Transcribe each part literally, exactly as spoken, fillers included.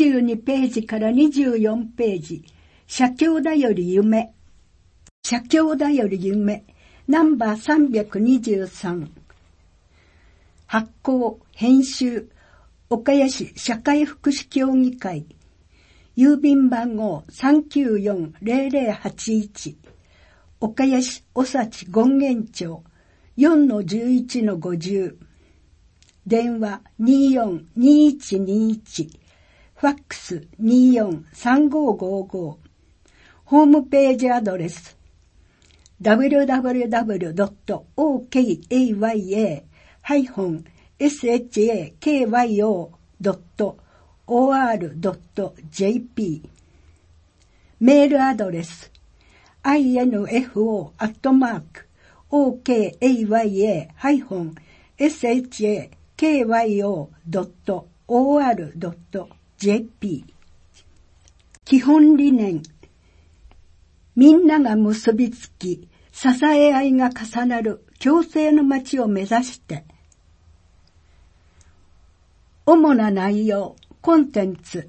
じゅうにページからにじゅうよんページ、写経だより夢。写経だより夢、ナンバーさんびゃくにじゅうさん。発行、編集、岡谷市社会福祉協議会。郵便番号 さんきゅうよんゼロゼロはちいち。岡谷市おさち権現町 よんのじゅういちのごじゅう。電話 にーよんにーいちにーいち。ファックス にーよんさんごごご。ホームページアドレス ダブリューダブリューダブリュードットオーケーエーワイエーエスエイチエーケーワイオードットオーアールドットジェーピー。 メールアドレス アイエヌエフオー アットマーク オーケーエーワイエーエスエイチエーケーワイオードットオーアールドットジェーピー。 基本理念、みんなが結びつき支え合いが重なる共生の街を目指して。主な内容、コンテンツ。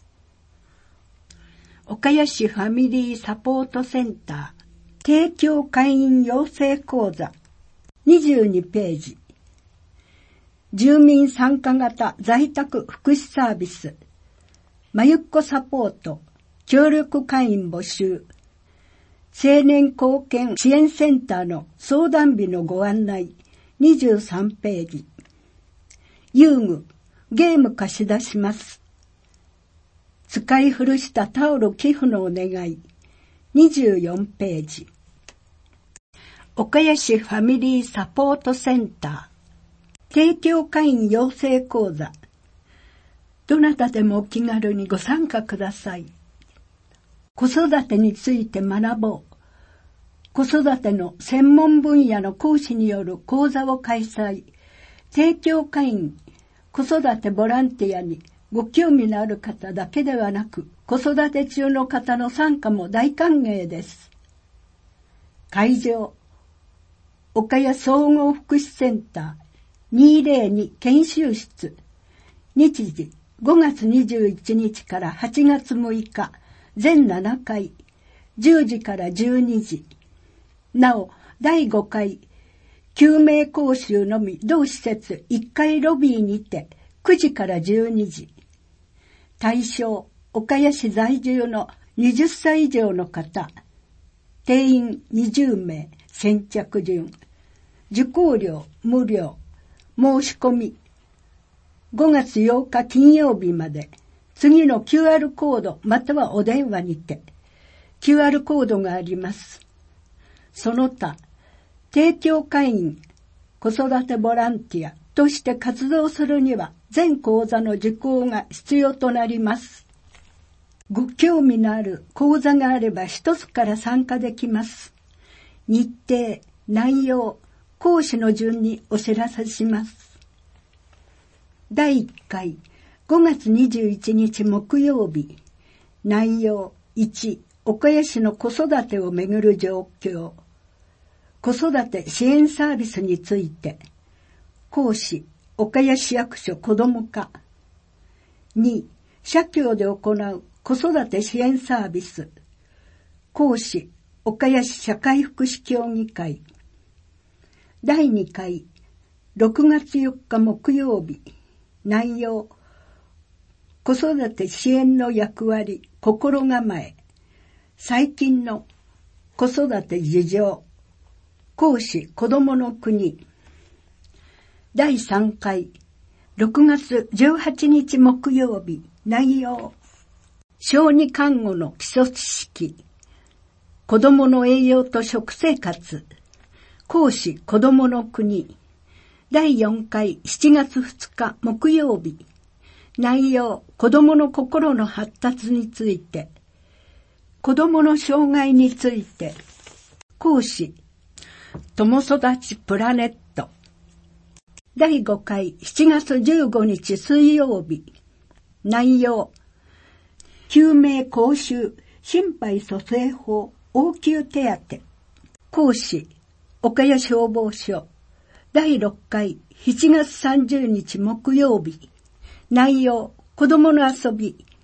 岡谷市ファミリーサポートセンター提供会員養成講座にじゅうにページ。住民参加型在宅福祉サービスまゆっこサポート協力会員募集。青年貢献支援センターの相談日のご案内にじゅうさんページ。遊具ゲーム貸し出します。使い古したタオル寄付のお願いにじゅうよんページ。岡谷市ファミリーサポートセンター提供会員養成講座。どなたでもお気軽にご参加ください。子育てについて学ぼう。子育ての専門分野の講師による講座を開催。提供会員、子育てボランティアにご興味のある方だけではなく、子育て中の方の参加も大歓迎です。会場、岡谷総合福祉センターにひゃくに研修室。日時ごがつにじゅういちにちからはちがつむいか、全ななかい、じゅうじからじゅうにじ。なお、だいごかい、救命講習のみ同施設いっかいロビーにてくじからじゅうにじ。対象、岡谷市在住のはたち以上の方。定員にじゅうめい、先着順。受講料無料。申し込みごがつようか金曜日まで。次の キューアール コードまたはお電話にて キューアール コードがあります。その他、提供会員、子育てボランティアとして活動するには全講座の受講が必要となります。ご興味のある講座があれば一つから参加できます。日程、内容、講師の順にお知らせします。だいいっかい、ごがつにじゅういちにち木曜日。内容いち、岡谷市の子育てをめぐる状況。子育て支援サービスについて。講師、岡谷市役所子ども課。に、社協で行う子育て支援サービス。講師、岡谷市社会福祉協議会。だいにかい、ろくがつよっか木曜日。内容、子育て支援の役割、心構え。最近の子育て事情。講師、子どもの国。だいさんかい、ろくがつじゅうはちにち木曜日。内容、小児看護の基礎知識。子どもの栄養と食生活。講師、子どもの国。だいよんかい、しちがつふつか木曜日。内容、子どもの心の発達について。子どもの障害について。講師、友育ちプラネット。だいごかい、しちがつじゅうごにち水曜日。内容、救命講習、心肺蘇生法、応急手当。講師、岡谷消防署。だいろっかい、しちがつさんじゅうにち木曜日。内容、子どもの遊び、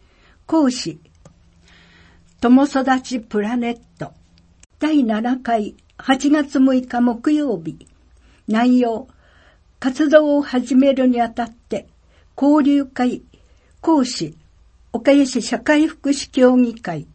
講師友育ちプラネットだいななかいはちがつむいか木曜日。内容、活動を始めるにあたって交流会。講師岡谷市社会福祉協議会。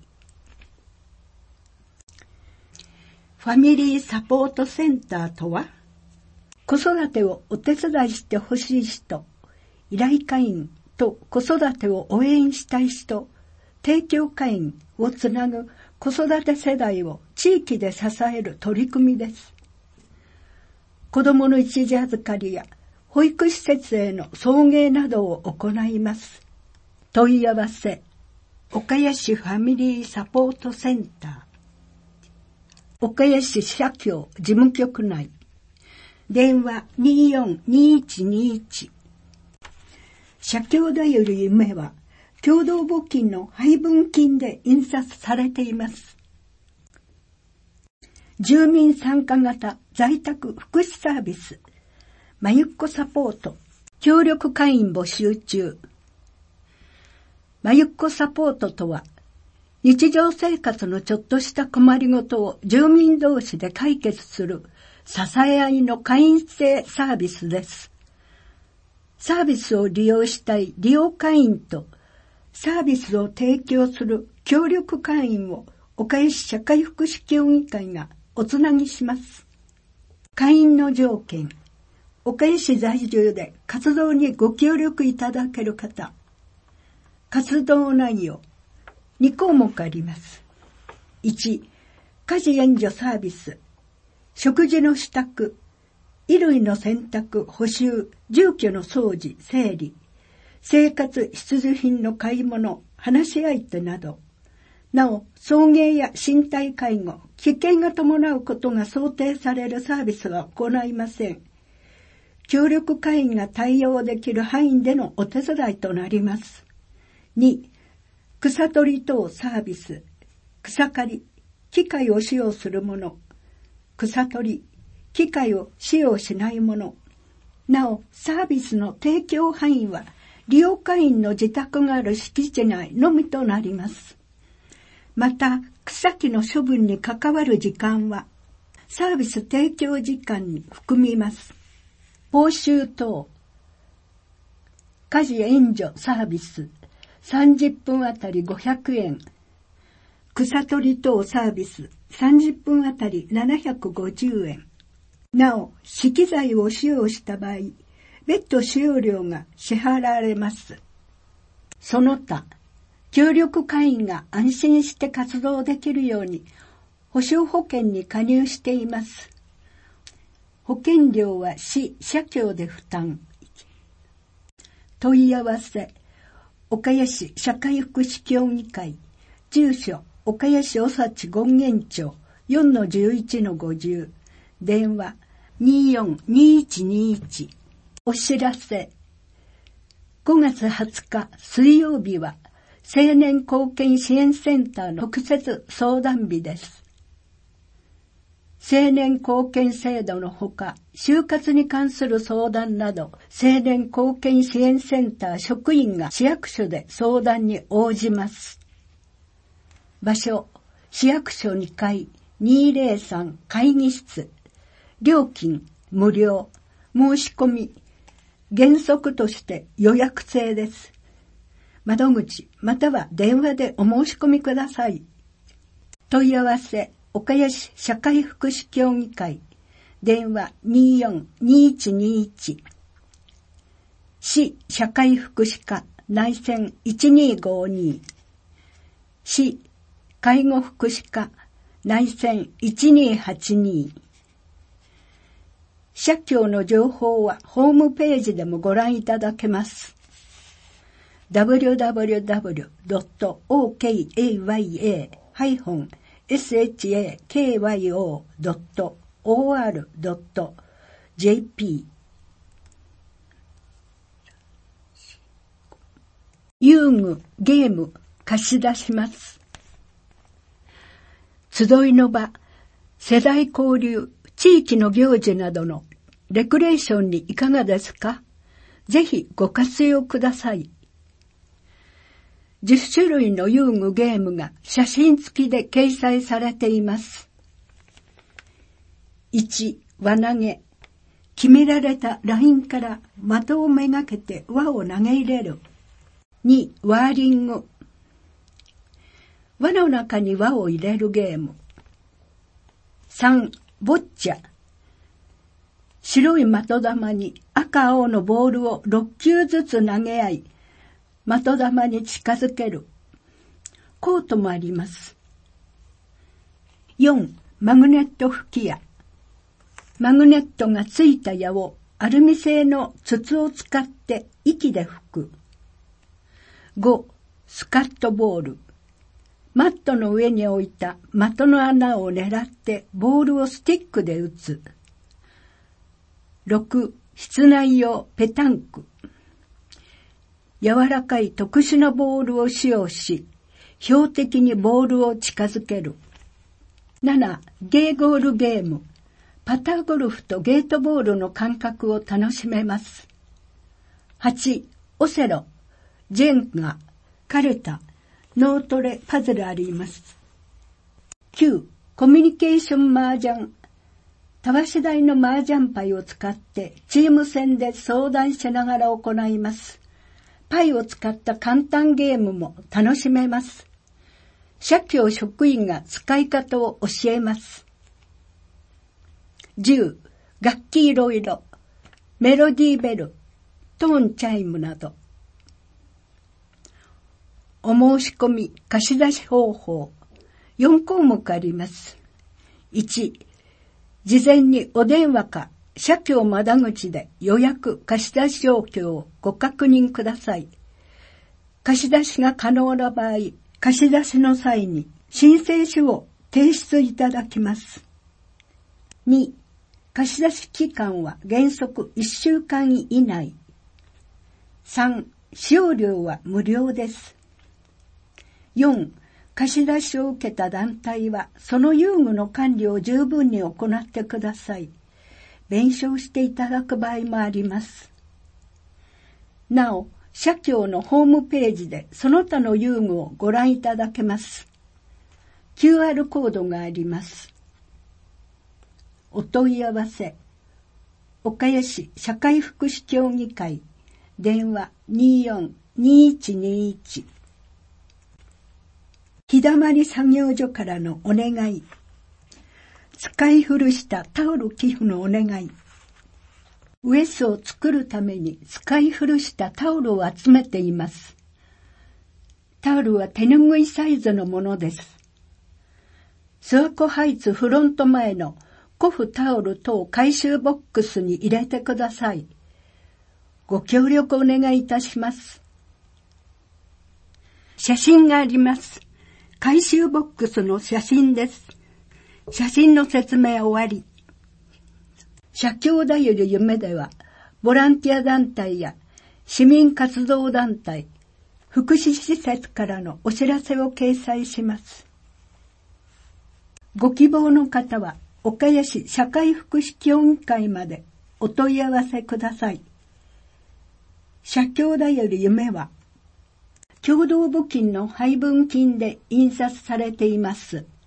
ファミリーサポートセンターとは、子育てをお手伝いしてほしい人、依頼会員と子育てを応援したい人、提供会員をつなぐ子育て世代を地域で支える取り組みです。子どもの一時預かりや保育施設への送迎などを行います。問い合わせ、岡谷市ファミリーサポートセンター。岡谷市社協事務局内。電話 にーよんにーいちにーいち。社協だより夢は、共同募金の配分金で印刷されています。住民参加型在宅福祉サービス、まゆっこサポート、協力会員募集中。まゆっこサポートとは、日常生活のちょっとした困りごとを住民同士で解決する支え合いの会員制サービスです。サービスを利用したい利用会員とサービスを提供する協力会員を岡谷市社会福祉協議会がおつなぎします。会員の条件、岡谷市在住で活動にご協力いただける方。活動内容、にこうもくあります。いち、家事援助サービス、食事の支度、衣類の洗濯、補修、住居の掃除、整理、生活必需品の買い物、話し相手など。なお、送迎や身体介護、危険が伴うことが想定されるサービスは行いません。協力会員が対応できる範囲でのお手伝いとなります。に、草取り等サービス、草刈り、機械を使用するもの、草取り、機械を使用しないもの。なお、サービスの提供範囲は、利用会員の自宅がある敷地内のみとなります。また、草木の処分に関わる時間は、サービス提供時間に含みます。報酬等、家事援助サービス、さんじゅっぷんあたりごひゃくえん。草取り等サービス、さんじゅっぷんあたりななひゃくごじゅうえん。なお、資機材を使用した場合、別途使用料が支払われます。その他、協力会員が安心して活動できるように、保証保険に加入しています。保険料は市社協で負担。問い合わせ、岡谷市社会福祉協議会、住所、岡谷市おさち権現町 よんのじゅういちのごじゅう、電話 にーよんにーいちにーいち。お知らせ、ごがつはつか水曜日は青年貢献支援センターの特設相談日です。青年貢献制度のほか、就活に関する相談など、青年貢献支援センター職員が市役所で相談に応じます。場所、市役所にかいにーぜろさん会議室。料金、無料。申し込み、原則として予約制です。窓口、または電話でお申し込みください。問い合わせ、岡谷市社会福祉協議会、電話 にーよんにーいちにーいち。市社会福祉課内線いちにーごに。市介護福祉課内線いちにーはちに。社協の情報はホームページでもご覧いただけます。ダブリューダブリューダブリュードットオーケーエーワイエー ハイフン エスエイチエーケーワイオー ドット オーアール ドット ジェーピー。遊具、ゲーム、貸し出します。集いの場、世代交流、地域の行事などのレクレーションにいかがですか？ぜひご活用ください。 じゅっしゅるいの遊具ゲームが写真付きで掲載されています。いち、輪投げ。決められたラインから的をめがけて輪を投げ入れる。に、ワーリング。輪の中に輪を入れるゲーム。さん、ボッチャ。白い的玉に赤青のボールをろっきゅうずつ投げ合い、的玉に近づける。コートもあります。よん、マグネット吹き矢。マグネットがついた矢をアルミ製の筒を使って息で吹く。ご、スカットボール。マットの上に置いた的の穴を狙ってボールをスティックで打つ。ろく、室内用ペタンク。柔らかい特殊なボールを使用し、標的にボールを近づける。なな、ゲーゴールゲーム。パターゴルフとゲートボールの感覚を楽しめます。はち、オセロ、ジェンガ、カルタ、脳トレ、パズルあります。きゅう、コミュニケーション麻雀。たわし台の麻雀牌を使ってチーム戦で相談しながら行います。パイを使った簡単ゲームも楽しめます。社協職員が使い方を教えます。じゅう、楽器いろいろ、メロディーベル、トーンチャイムなど。お申し込み、貸し出し方法、よんこうもくあります。いち、事前にお電話か社協窓口で予約貸し出し状況をご確認ください。貸し出しが可能な場合、貸し出しの際に申請書を提出いただきます。に、貸し出し期間は原則いっしゅうかん以内。さん、使用料は無料です。よん、貸し出しを受けた団体はその遊具の管理を十分に行ってください。弁償していただく場合もあります。なお、社協のホームページでその他の遊具をご覧いただけます。キューアール コードがあります。お問い合わせ、岡谷市社会福祉協議会、電話 にーよんにーいちにーいち。日だまり作業所からのお願い。使い古したタオル寄付のお願い。ウエスを作るために使い古したタオルを集めています。タオルは手ぬぐいサイズのものです。諏訪湖ハイツフロント前の古布タオル等回収ボックスに入れてください。ご協力お願いいたします。写真があります。回収ボックスの写真です。写真の説明終わり。社協だより夢では、ボランティア団体や市民活動団体、福祉施設からのお知らせを掲載します。ご希望の方は、岡谷市社会福祉協議会までお問い合わせください。社協だより夢は、共同募金の配分金で印刷されています。